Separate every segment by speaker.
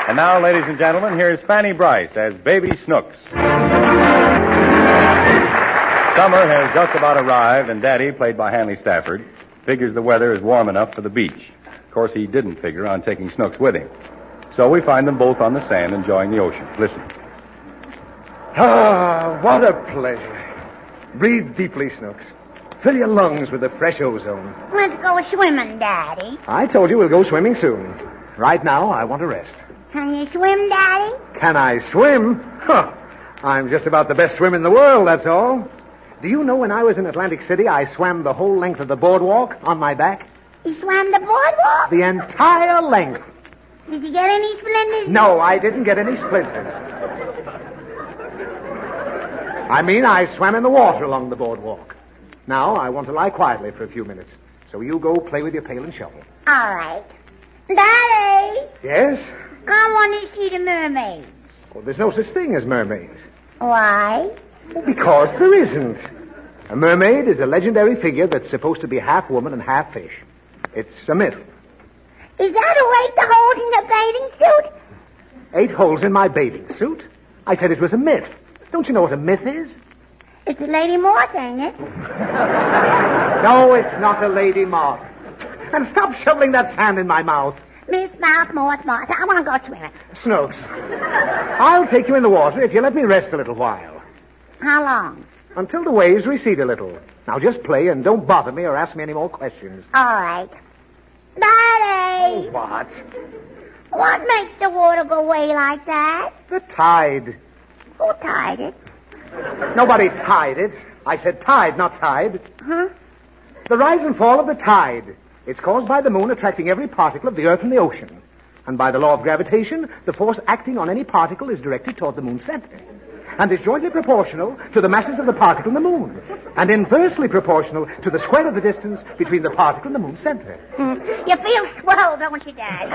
Speaker 1: And now, ladies and gentlemen, here's Fanny Bryce as Baby Snooks. Summer has just about arrived, and Daddy, played by Hanley Stafford, figures the weather is warm enough for the beach. Of course, he didn't figure on taking Snooks with him. So we find them both on the sand enjoying the ocean. Listen.
Speaker 2: Ah, what a pleasure. Breathe deeply, Snooks. Fill your lungs with the fresh ozone.
Speaker 3: Let's go swimming, Daddy.
Speaker 2: I told you we'll go swimming soon. Right now, I want to rest.
Speaker 3: Can you swim, Daddy?
Speaker 2: Can I swim? Huh. I'm just about the best swimmer in the world, that's all. Do you know when I was in Atlantic City, I swam the whole length of the boardwalk on my back?
Speaker 3: You swam the boardwalk?
Speaker 2: The entire length.
Speaker 3: Did you get any splinters?
Speaker 2: No, I didn't get any splinters. I mean, I swam in the water along the boardwalk. Now, I want to lie quietly for a few minutes. So you go play with your pail and shovel.
Speaker 3: All right. Daddy!
Speaker 2: Yes?
Speaker 3: I want to see the mermaids.
Speaker 2: Well, there's no such thing as mermaids.
Speaker 3: Why?
Speaker 2: Well, because there isn't. A mermaid is a legendary figure that's supposed to be half woman and half fish. It's a myth.
Speaker 3: Is that a 8 holes in the bathing suit?
Speaker 2: 8 holes in my bathing suit? I said it was a myth. Don't you know what a myth is?
Speaker 3: It's a lady moth, ain't it?
Speaker 2: No, it's not a lady moth. And stop shoveling that sand in my mouth.
Speaker 3: Miss Moth, Moth. I want to go swimming.
Speaker 2: Snooks, I'll take you in the water if you let me rest a little while.
Speaker 3: How long?
Speaker 2: Until the waves recede a little. Now just play and don't bother me or ask me any more questions.
Speaker 3: All right. Daddy!
Speaker 2: What?
Speaker 3: What makes the water go away like that?
Speaker 2: The tide.
Speaker 3: Who tied it?
Speaker 2: Nobody tied it. I said tide, not tide.
Speaker 3: Huh?
Speaker 2: The rise and fall of the tide. It's caused by the moon attracting every particle of the earth and the ocean. And by the law of gravitation, the force acting on any particle is directed toward the moon's center. And is jointly proportional to the masses of the particle and the moon. And inversely proportional to the square of the distance between the particle and the moon's center.
Speaker 3: You feel swell, don't you, Dad?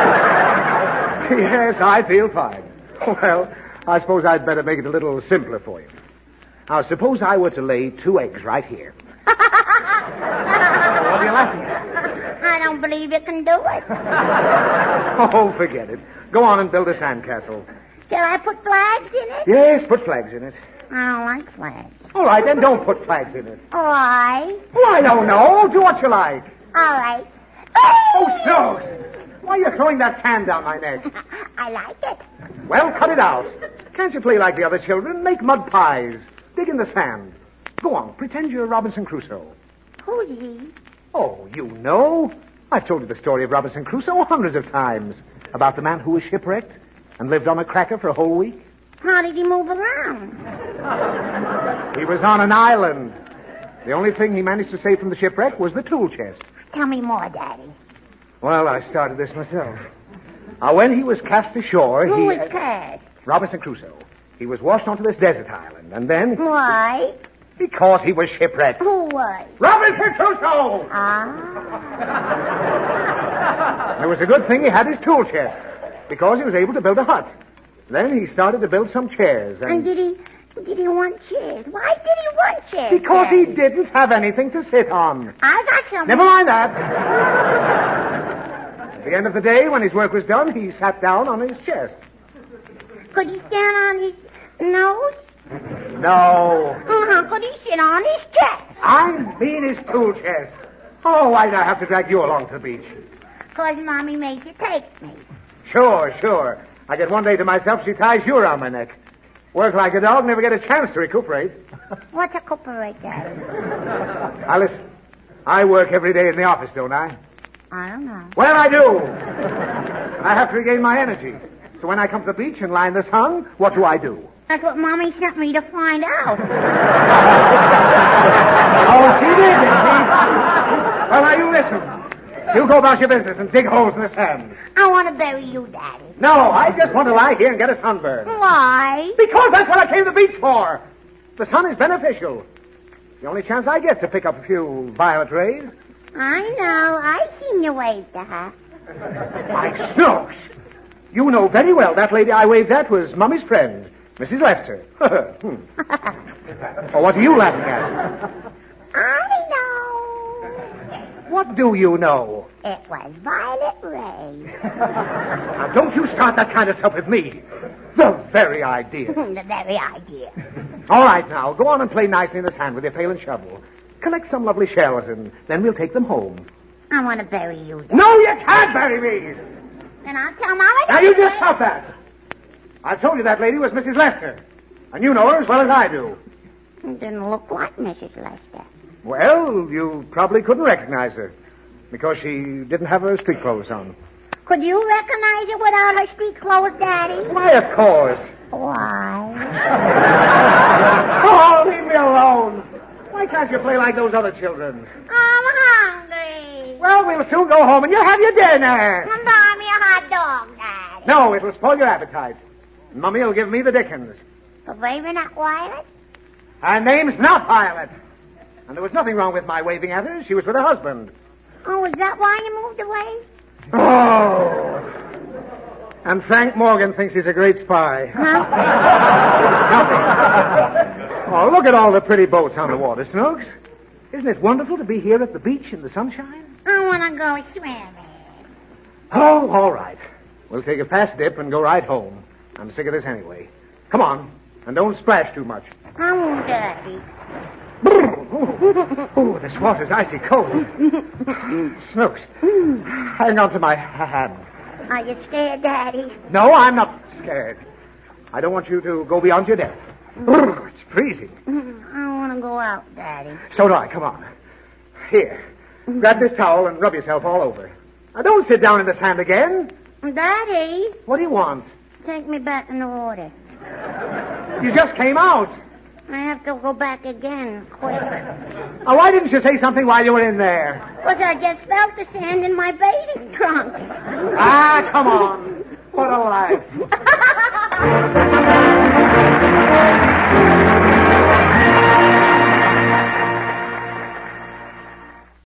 Speaker 2: Yes, I feel fine. Well, I suppose I'd better make it a little simpler for you. Now, suppose I were to lay 2 eggs right here. What are you laughing at?
Speaker 3: I don't believe you can do it.
Speaker 2: Oh, forget it. Go on and build a sandcastle.
Speaker 3: Shall I put flags in it?
Speaker 2: Yes, put flags in it.
Speaker 3: I don't like flags.
Speaker 2: All right, then don't put flags in it.
Speaker 3: Why?
Speaker 2: Well, I don't know. Do what you like.
Speaker 3: All right.
Speaker 2: Oh, Snooks! Why are you throwing that sand down my neck?
Speaker 3: I like it.
Speaker 2: Well, cut it out. Can't you play like the other children? Make mud pies. Dig in the sand. Go on, pretend you're Robinson Crusoe.
Speaker 3: Who's he?
Speaker 2: Oh, you know. I've told you the story of Robinson Crusoe hundreds of times. About the man who was shipwrecked and lived on a cracker for a whole week.
Speaker 3: How did he move around?
Speaker 2: He was on an island. The only thing he managed to save from the shipwreck was the tool chest.
Speaker 3: Tell me more, Daddy.
Speaker 2: Well, I started this myself. Now, when he was cast ashore,
Speaker 3: Who was cast?
Speaker 2: Robinson Crusoe. He was washed onto this desert island, and then...
Speaker 3: Why?
Speaker 2: Because he was shipwrecked.
Speaker 3: Who was?
Speaker 2: Robinson Crusoe! It was a good thing he had his tool chest, because he was able to build a hut. Then he started to build some chairs,
Speaker 3: And did he want chairs? Why did he want chairs?
Speaker 2: Because he
Speaker 3: Daddy?
Speaker 2: didn't have anything to sit on.
Speaker 3: I got something.
Speaker 2: Never mind that. At the end of the day, when his work was done, he sat down on his chest.
Speaker 3: Could he stand on his nose?
Speaker 2: No.
Speaker 3: How could he sit on his chest?
Speaker 2: I mean his tool chest. Oh, why did I have to drag you along to the beach?
Speaker 3: 'Cause Mommy made you take me.
Speaker 2: Sure. I get one day to myself, she ties you around my neck. Work like a dog, never get a chance to recuperate.
Speaker 3: What's a cooperate, Daddy?
Speaker 2: Now, listen. I work every day in the office, don't I?
Speaker 3: I don't know.
Speaker 2: Well, I do. I have to regain my energy. So when I come to the beach and lie in the sun, what do?
Speaker 3: That's what Mommy sent me to find out.
Speaker 2: Oh, she did, didn't she? Well, now, you listen. You go about your business and dig holes in the sand.
Speaker 3: I want to bury you, Daddy.
Speaker 2: No, I just want to lie here and get a sunburn.
Speaker 3: Why?
Speaker 2: Because that's what I came to the beach for. The sun is beneficial. The only chance I get to pick up a few violet rays.
Speaker 3: I know. I seen you wave to her.
Speaker 2: My Snooks! You know very well that lady I waved at was Mummy's friend, Mrs. Lester. Oh, what are you laughing at?
Speaker 3: I know.
Speaker 2: What do you know?
Speaker 3: It was Violet Ray.
Speaker 2: Now, don't you start that kind of stuff with me. The very idea.
Speaker 3: The very idea.
Speaker 2: All right, now, go on and play nicely in the sand with your pail and shovel. Collect some lovely shells, and then we'll take them home.
Speaker 3: I want to bury you. Daddy.
Speaker 2: No, you can't bury me!
Speaker 3: Then I'll tell Mama.
Speaker 2: Now, you just stop that. I told you that lady was Mrs. Lester. And you know her as well as I do.
Speaker 3: It didn't look like Mrs. Lester.
Speaker 2: Well, you probably couldn't recognize her. Because she didn't have her street clothes on.
Speaker 3: Could you recognize her without her street clothes, Daddy?
Speaker 2: Why, of course.
Speaker 3: Why?
Speaker 2: Oh, leave me alone. Why can't you play like those other children?
Speaker 3: I'm hungry.
Speaker 2: Well, we'll soon go home and you'll have your dinner.
Speaker 3: And buy me a hot dog, Daddy.
Speaker 2: No, it'll spoil your appetite. Mummy will give me the dickens.
Speaker 3: For waving at Violet?
Speaker 2: Her name's not Violet. And there was nothing wrong with my waving at her. She was with her husband.
Speaker 3: Oh, is that why you moved away?
Speaker 2: Oh. And Frank Morgan thinks he's a great spy.
Speaker 3: Huh?
Speaker 2: Nothing. Oh, look at all the pretty boats on the water, Snooks. Isn't it wonderful to be here at the beach in the sunshine?
Speaker 3: I want to go swimming.
Speaker 2: Oh, all right. We'll take a fast dip and go right home. I'm sick of this anyway. Come on, and don't splash too much.
Speaker 3: I won't, Daddy.
Speaker 2: Oh, this water's icy cold. Snooks, hang on to my hand.
Speaker 3: Are you scared, Daddy?
Speaker 2: No, I'm not scared. I don't want you to go beyond your depth. It's freezing.
Speaker 3: I want to go out, Daddy.
Speaker 2: So do I. Come on. Here, grab this towel and rub yourself all over. Now, don't sit down in the sand again.
Speaker 3: Daddy,
Speaker 2: What do you want?
Speaker 3: take me back in the water.
Speaker 2: You just came out.
Speaker 3: I have to go back again, quick.
Speaker 2: Now, why didn't you say something while you were in there?
Speaker 3: Because I just felt the sand in my bathing trunk.
Speaker 2: Ah, come on.